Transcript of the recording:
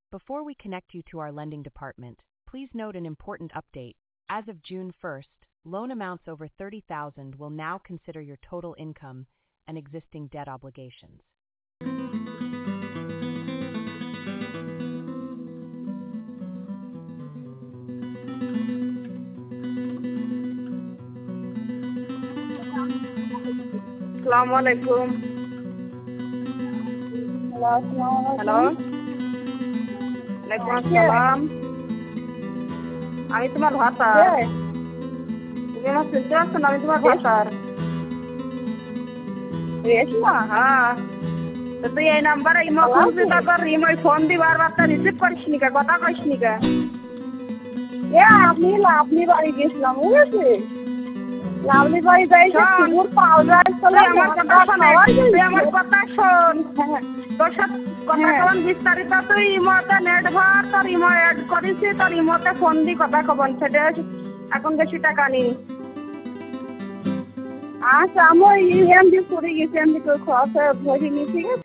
Before we connect you to our lending department, please note an important update. As of June 1st, loan amounts over $30,000 will now consider your total income and existing debt obligations. Assalamualaikum. Hello, ওয়ালাইকুম আসসালাম। আমি তোমার ভাতার। তুমি আমার শুনতে পাচ্ছ না? আমি তোমার ভাতার। রেশমা? হ্যাঁ। তো তুই এই নাম্বারে ইমো খুলছি, তারপর ইমোয় ফোন দি বারবার, তা রিসিভ করিস নি কে? কথা কইস নি কে? আপনি লাভলি বাড়ি গেছিলাম, বুঝেছি। লাভলি বাড়ি যাই কুকুর পাউডার তুই আমার কথা শোন, তুই আমার কথা শোন। তোর সাথে কথা কন বিস্তারিত। তুই ইমোতে নেট ভর, তোর ইমো অ্যাড করিস, তোর ইমোতে ফোন দি কথা কবন, সেটা এখন বেশি টাকা নি। আচ্ছা, আমার এমডি করে গেছি, এমডি করে খরচ হয়ে ভরি নি, ঠিক আছে।